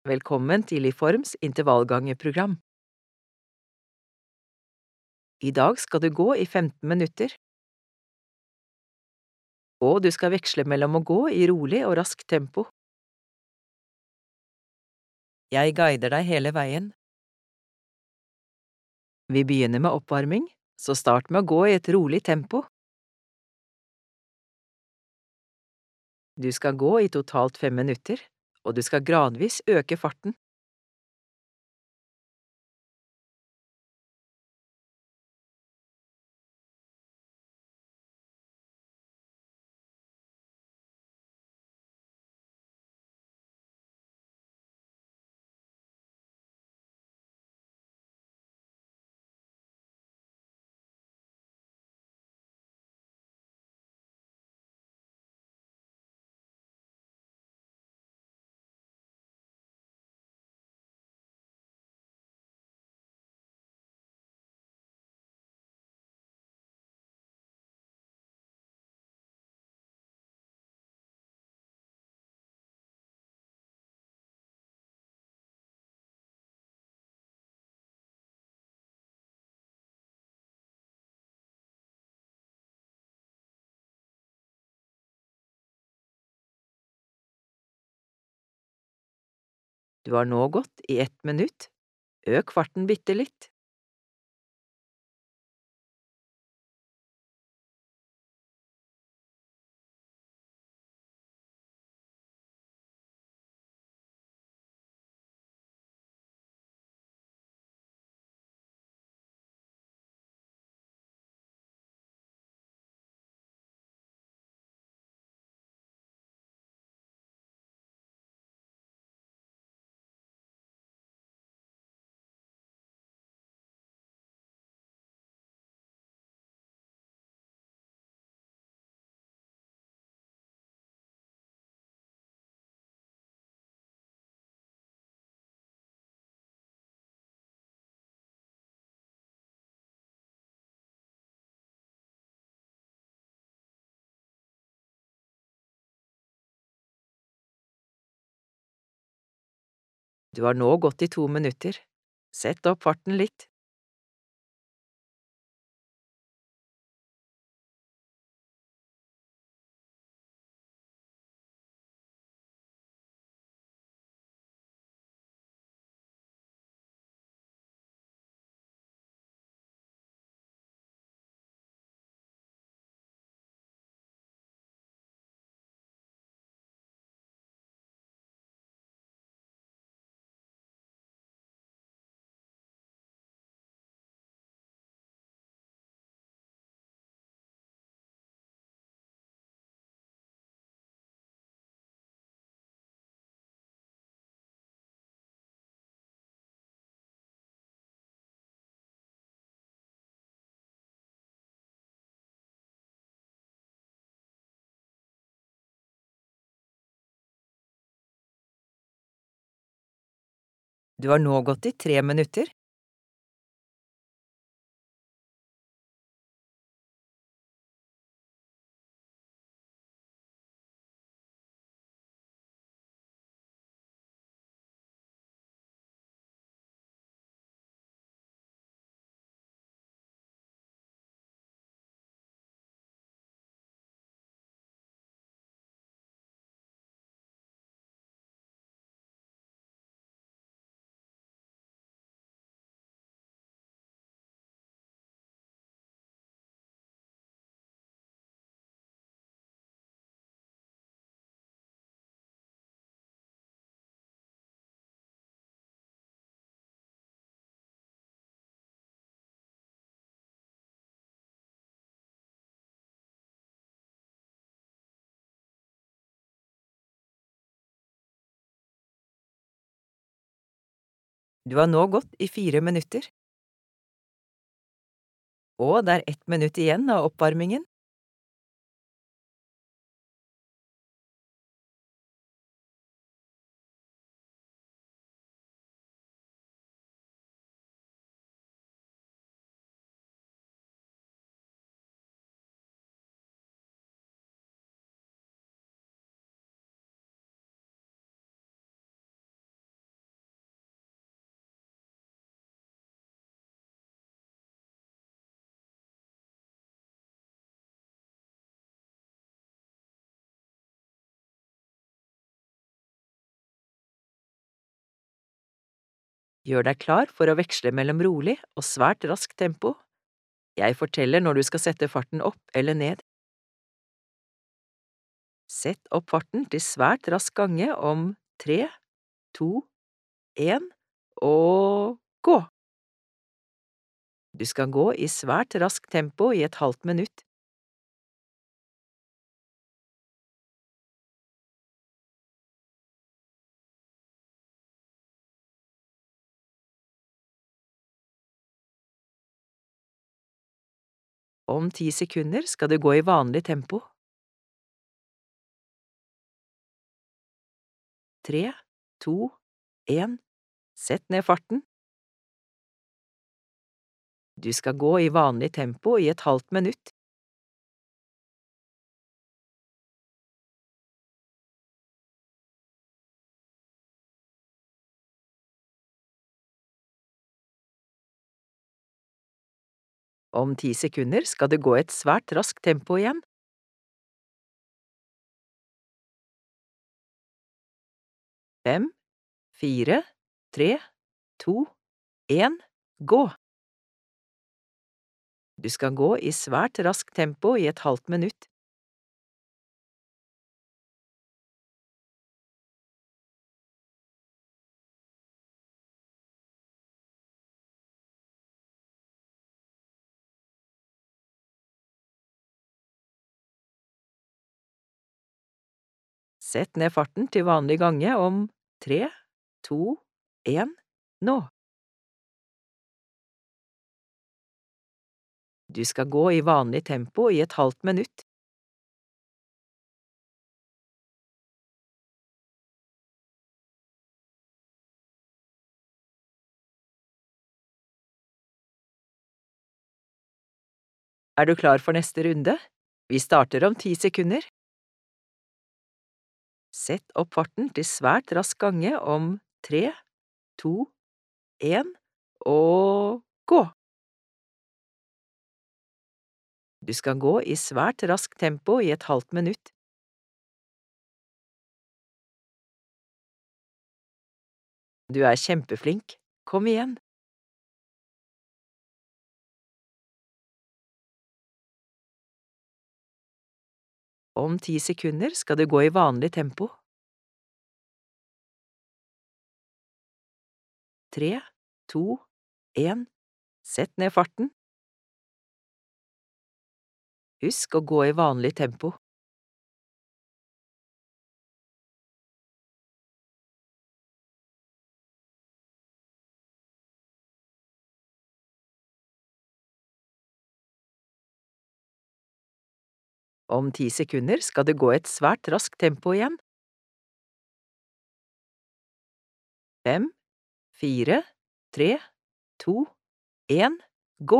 Velkommen til Iforms intervallgangeprogram. I dag skal du gå i 15 minutter. Og du skal veksle mellom å gå i rolig og raskt tempo. Jeg guider deg hele veien. Vi begynner med oppvarming, så start med å gå i et rolig tempo. Du skal gå i totalt 5 minutter, og du skal gradvis øke farten. Du har nå gått i 1 minutt. Øk farten bitte litt. Du har nå gått i 2 minutter. Sett opp farten litt. Du har nå gått i 3 minutter. Du har nå gått i 4 minutter. Og det er 1 minutt igjen av oppvarmingen. Gjør deg klar for å veksle mellom rolig og svært raskt tempo. Jeg forteller når du skal sette farten opp eller ned. Sett opp farten til svært rask gange om 3, 2, 1 og gå! Du skal gå i svært raskt tempo i et halvt minutt. Om 10 sekunder skal du gå i vanlig tempo. 3, 2, 1, sett ned farten. Du skal gå i vanlig tempo i et halvt minutt. Om 10 sekunder skal du gå i et svært raskt tempo igjen. 5, 4, 3, 2, 1, gå! Du skal gå i svært raskt tempo i et halvt minutt. Sett ned farten til vanlig gange om 3, 2, 1, nå! Du skal gå i vanlig tempo i et halvt minutt. Er du klar for neste runde? Vi starter om 10 sekunder. Sett opp farten til svært rask gange om 3, 2, 1 og gå! Du skal gå i svært raskt tempo i et halvt minutt. Du er kjempeflink. Kom igjen! Om 10 sekunder skal du gå i vanlig tempo. 3, 2, 1, sett ned farten. Husk å gå i vanlig tempo. Om 10 sekunder skal du gå i et svært raskt tempo igjen. 5, 4, 3, 2, 1, gå!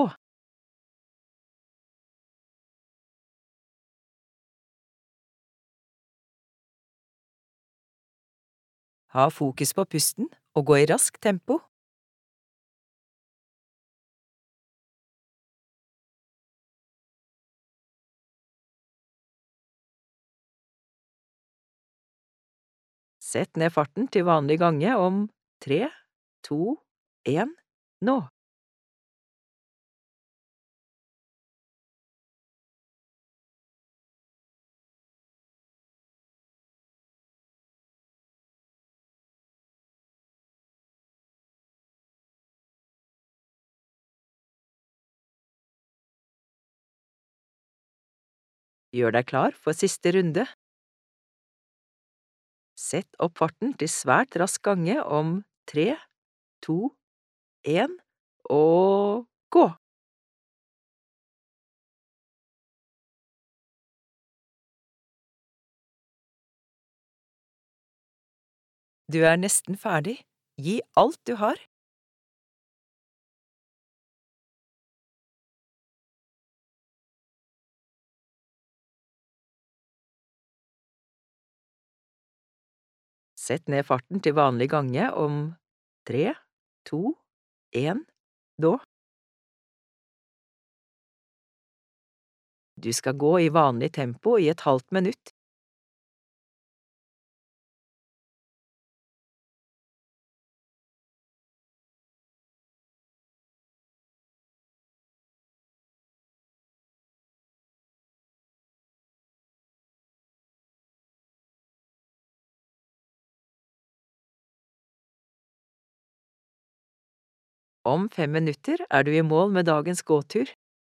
Ha fokus på pusten og gå i raskt tempo. Sett ned farten til vanlig gange om 3, 2, 1, nå! Gjør deg klar for siste runde. Sett opp farten til svært rask gange om 3, 2, 1 og gå! Du er nesten ferdig. Gi alt du har. Sett ned farten til vanlig gange om 3, 2, 1, nå! Du skal gå i vanlig tempo i et halvt minutt. Om 5 minutter er du i mål med dagens gåtur.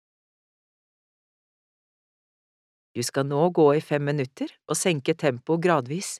Du skal nå gå i 5 minutter og senke tempoet gradvis.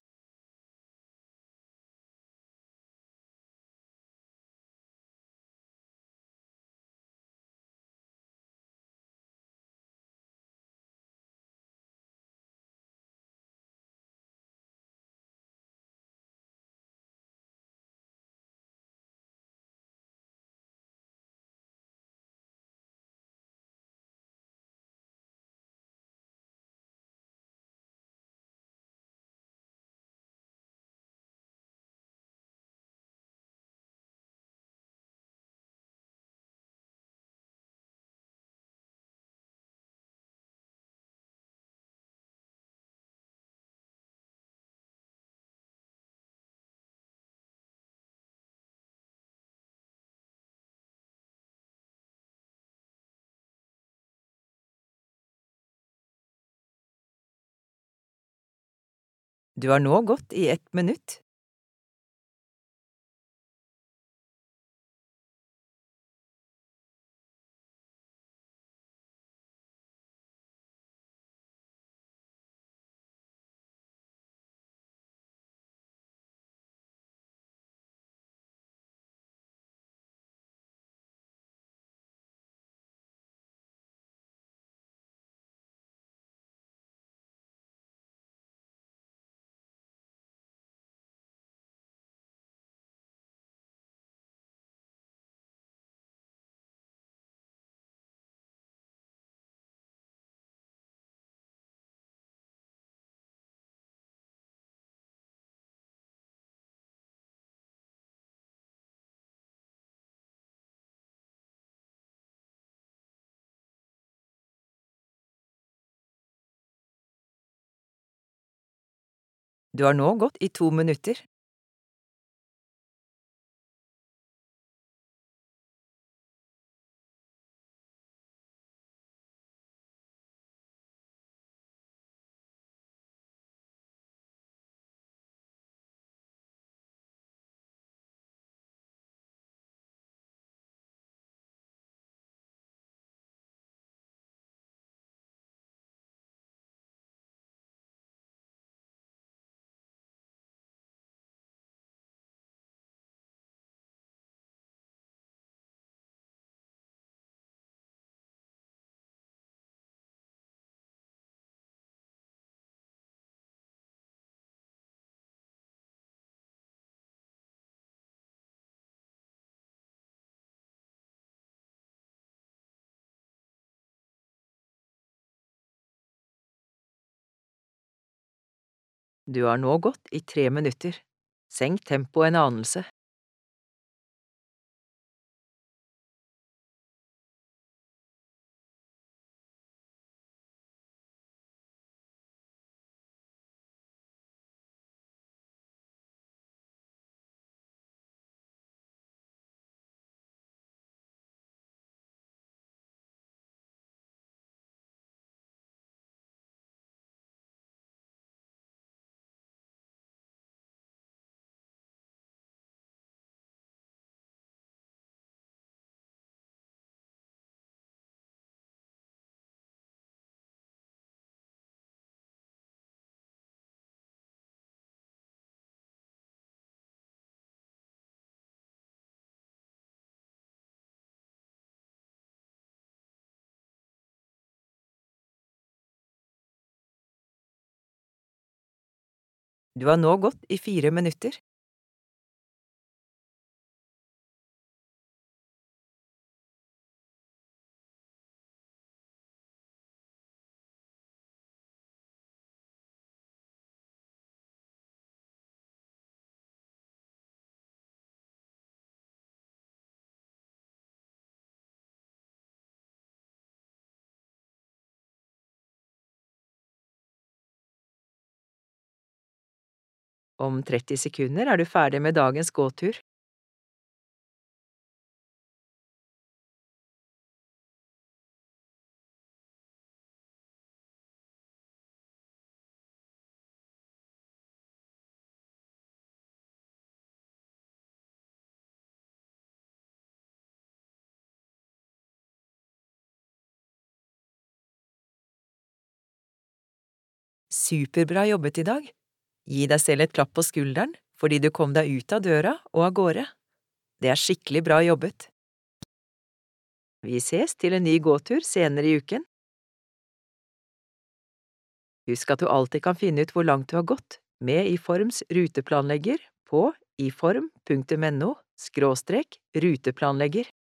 Du har nå gått i 1 minutt. Du har nå gått i 2 minutter. Du har nå gått i 3 minutter. Senk tempoet en anelse. Du har nå gått i 4 minutter. Om 30 sekunder er du ferdig med dagens gåtur. Superbra jobbet i dag. Gi deg selv et klapp på skulderen fordi du kom deg ut av døra og av gårde. Det er skikkelig bra jobbet. Vi ses til en ny gåtur senere i uken. Husk at du alltid kan finne ut hvor langt du har gått med iForms ruteplanlegger på iform.no/ruteplanlegger.